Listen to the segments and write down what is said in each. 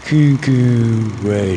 キンキンラデ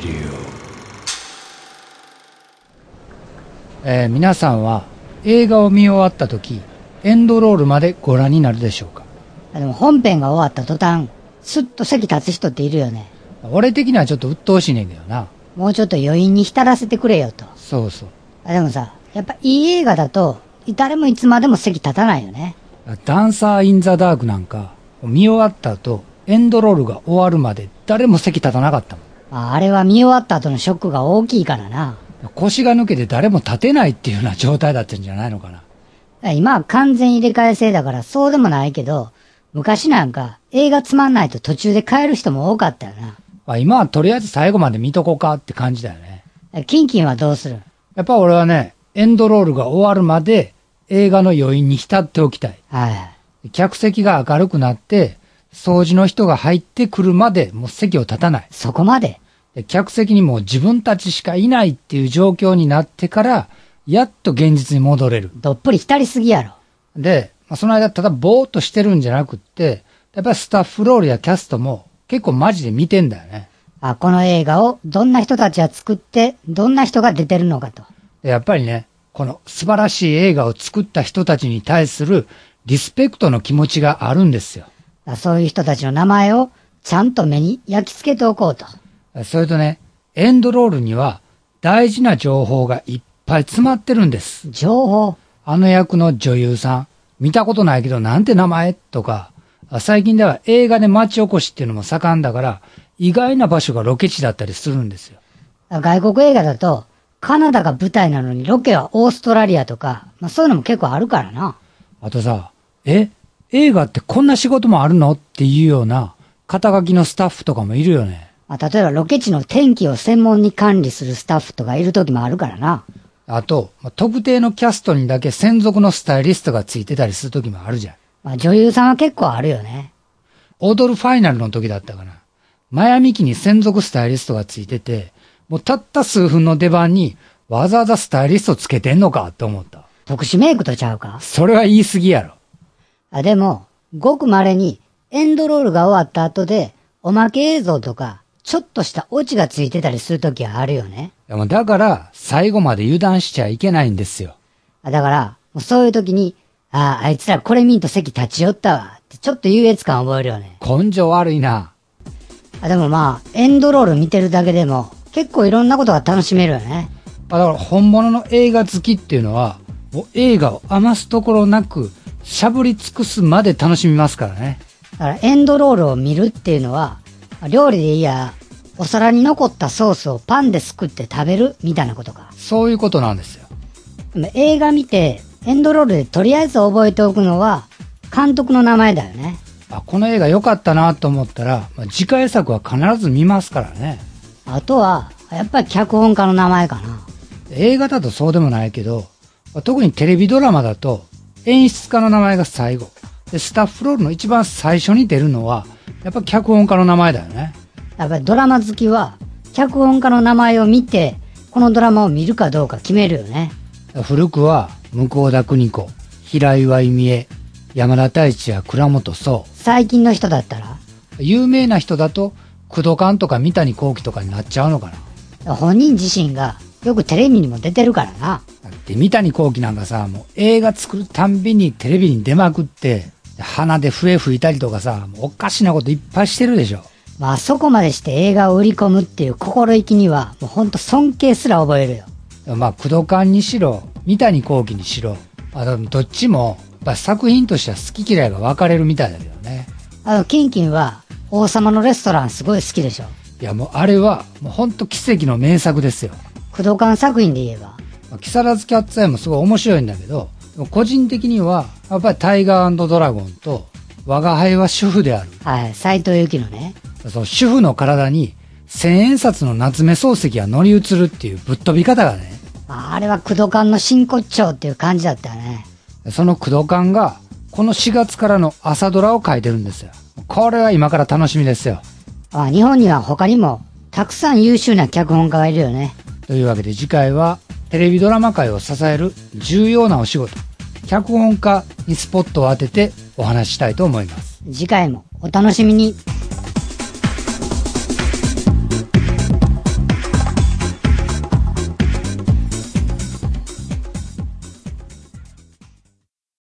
ィオ。皆さんは映画を見終わった時エンドロールまでご覧になるでしょうか。 でも本編が終わった途端スッと席立つ人っているよね。 俺的にはちょっと鬱陶しいねんけどな。 もうちょっと余韻に浸らせてくれよと。 そうそう。 でもさ、やっぱいい映画だと誰もいつまでも席立たないよね。 ダンサー・イン・ザ・ダークなんか見終わった後エンドロールが終わるまで誰も席立たなかったもん。 あれは見終わった後のショックが大きいからな。 腰が抜けて誰も立てないっていうような状態だったんじゃないのかな。 今は完全入れ替え制だからそうでもないけど、昔なんか映画つまんないと途中で帰る人も多かったよな。 今はとりあえず最後まで見とこうかって感じだよね。 キンキンはどうする？ やっぱ俺はね、エンドロールが終わるまで映画の余韻に浸っておきたい。 はい。 客席が明るくなって掃除の人が入ってくるまでもう席を立たない。 そこまで？ 客席にもう自分たちしかいないっていう状況になってからやっと現実に戻れる。 どっぷり浸りすぎやろ。 で、その間ただぼーっとしてるんじゃなくって、やっぱりスタッフロールやキャストも結構マジで見てんだよね。 この映画をどんな人たちが作ってどんな人が出てるのかと。 やっぱりね、この素晴らしい映画を作った人たちに対するリスペクトの気持ちがあるんですよ。 そういう人たちの名前をちゃんと目に焼き付けておこうと。 それとね、エンドロールには大事な情報がいっぱい詰まってるんです。 情報？ あの役の女優さん、見たことないけどなんて名前とか、最近では映画で町おこしっていうのも盛んだから、意外な場所がロケ地だったりするんですよ。 外国映画だと、カナダが舞台なのにロケはオーストラリアとか、そういうのも結構あるからな。 あとさ、映画ってこんな仕事もあるのっていうような肩書きのスタッフとかもいるよね。 例えばロケ地の天気を専門に管理するスタッフとかいる時もあるからな。 あと、特定のキャストにだけ専属のスタイリストがついてたりする時もあるじゃん。 女優さんは結構あるよね。 踊るファイナルの時だったかな。マヤミキに専属スタイリストがついてて、もうたった数分の出番にわざわざスタイリストつけてんのかって思った。 特殊メイクとちゃうか？ それは言い過ぎやろ。 でも、ごく稀にエンドロールが終わった後で、おまけ映像とか、ちょっとしたオチがついてたりするときはあるよね。 だから、最後まで油断しちゃいけないんですよ。 だから、そういうときに、あいつらこれ見んと席立ち寄ったわ、ってちょっと優越感覚えるよね。 根性悪いな。 でもエンドロール見てるだけでも、結構いろんなことが楽しめるよね。 だから本物の映画好きっていうのは、もう映画を余すところなく、しゃぶり尽くすまで楽しみますからね。 だからエンドロールを見るっていうのは、料理でいいや、お皿に残ったソースをパンですくって食べるみたいなことか。 そういうことなんですよ。 映画見て、エンドロールでとりあえず覚えておくのは、監督の名前だよね。 この映画良かったなと思ったら、次回作は必ず見ますからね。 あとは、やっぱり脚本家の名前かな。 映画だとそうでもないけど、特にテレビドラマだと、演出家の名前が最後。で、スタッフロールの一番最初に出るのは、やっぱ脚本家の名前だよね。 やっぱりドラマ好きは、脚本家の名前を見て、このドラマを見るかどうか決めるよね。 古くは、向田邦子、平岩井美恵、山田太一や倉本壮。 最近の人だったら有名な人だと、工藤官とか三谷幸喜とかになっちゃうのかな。本人自身が、よくテレビにも出てるからな。 で、三谷幸喜なんかさ、もう映画作るたんびにテレビに出まくって、鼻で笛吹いたりとかさ、もうおかしなこといっぱいしてるでしょ。 そこまでして映画を売り込むっていう心意気には、もうほんと尊敬すら覚えるよ。 工藤官にしろ、三谷幸喜にしろ、どっちも、作品としては好き嫌いが分かれるみたいだけどね。 キンキンは、王様のレストランすごい好きでしょ。 いやもうあれは、もうほんと奇跡の名作ですよ。 工藤官作品で言えば。 木更津キャッツアイもすごい面白いんだけど、個人的には、やっぱりタイガー&ドラゴンと、我が輩は主婦である。 はい、斎藤由貴のね。 その主婦の体に、千円札の夏目漱石が乗り移るっていうぶっ飛び方がね。 あれは工藤官の真骨頂っていう感じだったよね。 その工藤官が、この4月からの朝ドラを書いてるんですよ。これは今から楽しみですよ。 日本には他にも、たくさん優秀な脚本家がいるよね。 というわけで次回は、テレビドラマ界を支える重要なお仕事、脚本家にスポットを当ててお話ししたいと思います。 次回もお楽しみに。